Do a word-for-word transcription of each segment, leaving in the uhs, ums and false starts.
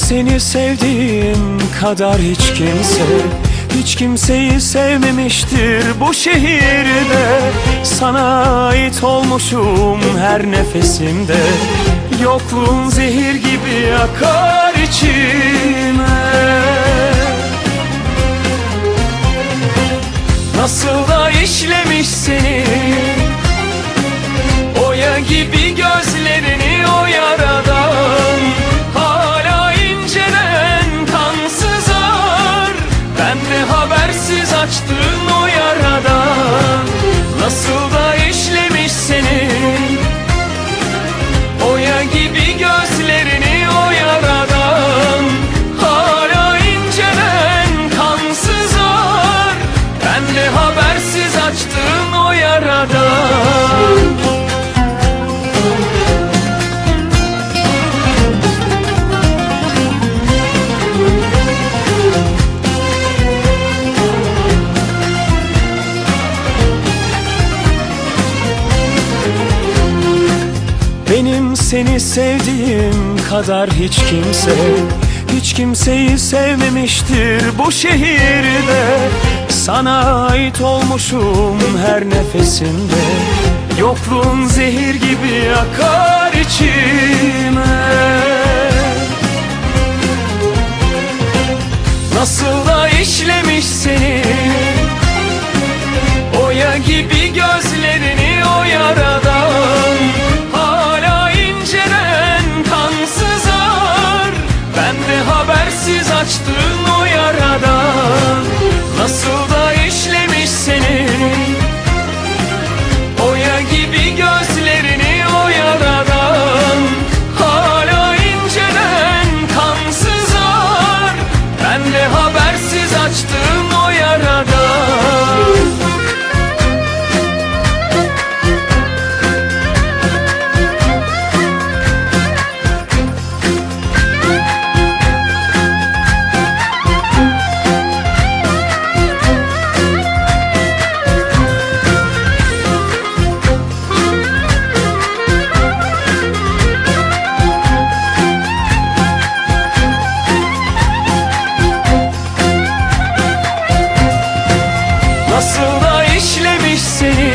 seni sevdiğim kadar hiç kimse, hiç kimseyi sevmemiştir bu şehirde. Sana ait olmuşum her nefesimde, yokluğun zehir gibi akar içime. Nasıl da işlemiş seni, oya gibi gözlerini o yaradan, hala incelen kansız ağır. Ben de habersiz açtığın o yaradan. Nasıl da işlemiş seni, oya gibi gözlerini o yaradan, hala incelen kansız ağır. Ben de habersiz açtığın o yaradan. Benim seni sevdiğim kadar hiç kimse, hiç kimseyi sevmemiştir bu şehirde. Sana ait olmuşum her nefesimde, yokluğun zehir gibi akar içime. Nasıl da işlemiş seni, oya gibi gözlerini o yaradan, hala incelen kansız ağır. Ben de habersiz açtığın o yaradan. Nasıl da işlemiş seni, oya gibi gözlerini o yaradan, hala incelen kansız ağır. Ben de habersiz açtığın o yaradan. Nasıl da işlemiş seni,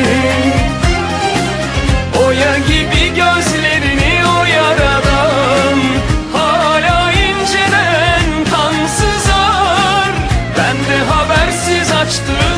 oya gibi gözlerini o yaradan, hala incelen kansız ağır. Ben de habersiz açtım